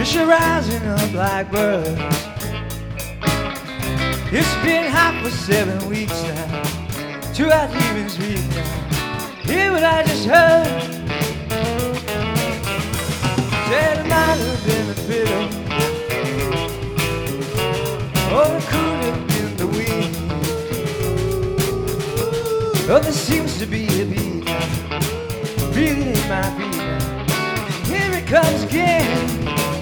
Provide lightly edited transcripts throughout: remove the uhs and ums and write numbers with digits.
Fish are rising up like birds. It's been hot for 7 weeks now. 2 out evenings week now. Hear what I just heard? Said it might have been the fiddle, or it could have been the wind. Oh, there seems to be a beat now. Really ain't my beat now. Here it comes again.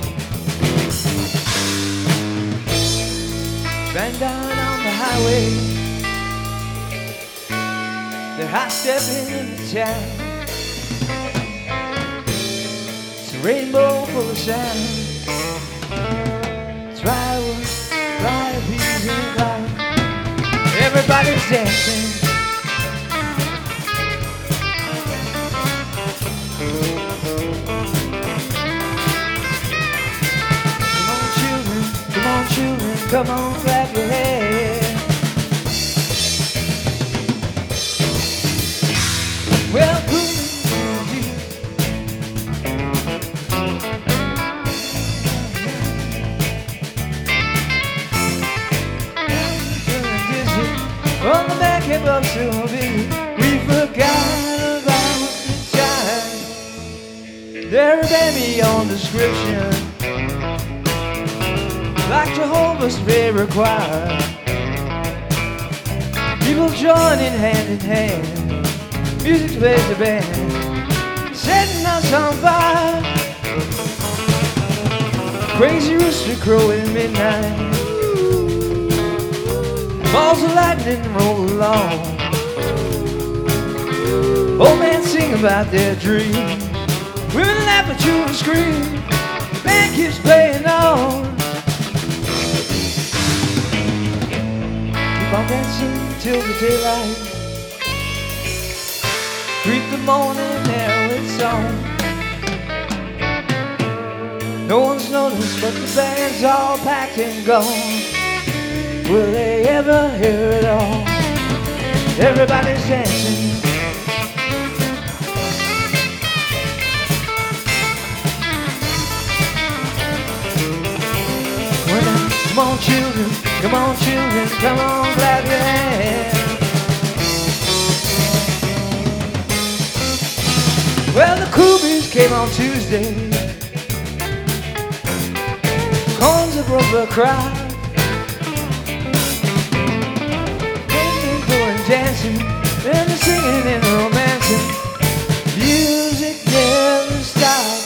Ran down on the highway, they're hot stepping in the town. It's a rainbow full of sound. It's fireworks, fire peas and clouds. Everybody's dancing. Come on, children, come on, clap your hands. Well, on the back came up so big, we forgot about the time. There may be on description, like Jehovah's favorite choir. People joining hand in hand, music plays the band, setting us on fire. Crazy rooster crowing midnight, balls of lightning roll along. Old men sing about their dreams, women laugh at you and scream. The band keeps playing on. Keep on dancing till the daylight, greet the morning now it's on. No one's noticed but the band's all packed and gone. Will they ever hear it all? Everybody's dancing. Come on children, come on children, come on clap your hands. Well, the Coobies came on Tuesday, Corns of Brooklyn crowd, dancing and singing and romancing. Music never stops.